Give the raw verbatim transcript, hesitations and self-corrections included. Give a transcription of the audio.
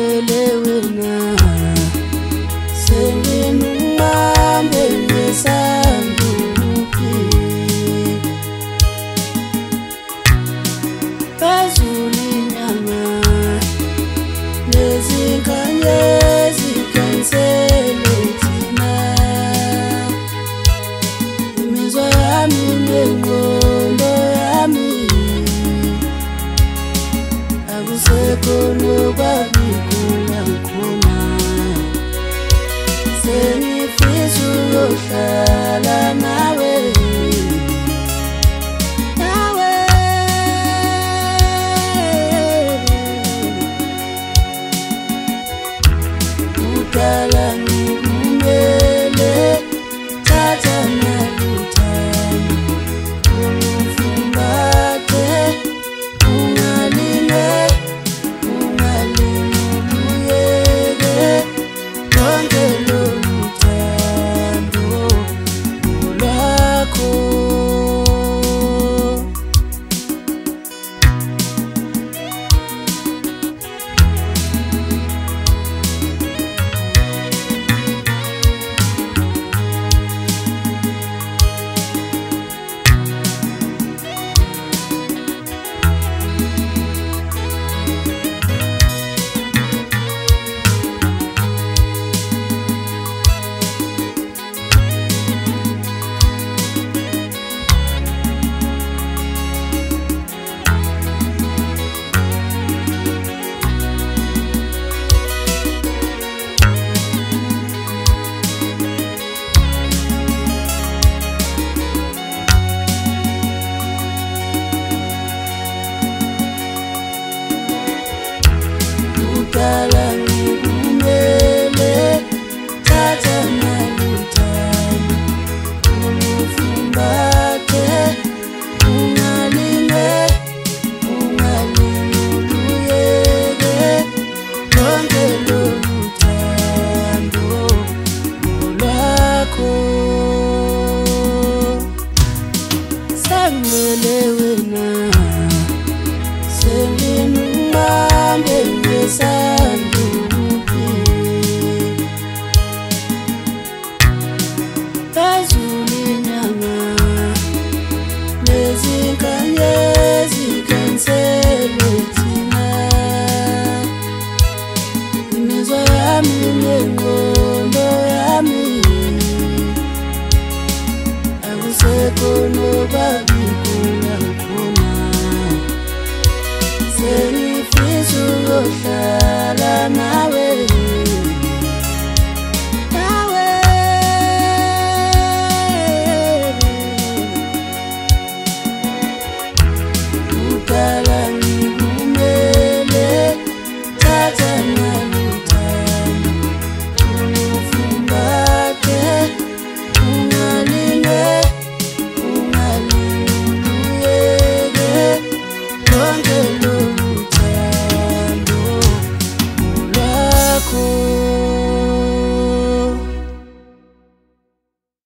Sengimele wena senginumambe ngesanduki bazulinyama nezinganye zikansele thina imizwa yami nengqondo yami akusekho nokwabikula khona senifisa ukuhlala nawe nawe ukala ngimele thatha naluthando umfumbate ungaline ukala ngimele thatha naluthando umfumbate ungaline ungaline uluyeke lonke loluthando lwakho sengimele wena senginumambe ngesanduki bazulinyama nezinganye zikansele thina imizwa yami nengqondo yami akusekho nokwabikula khona senifisa ukuhlala nawe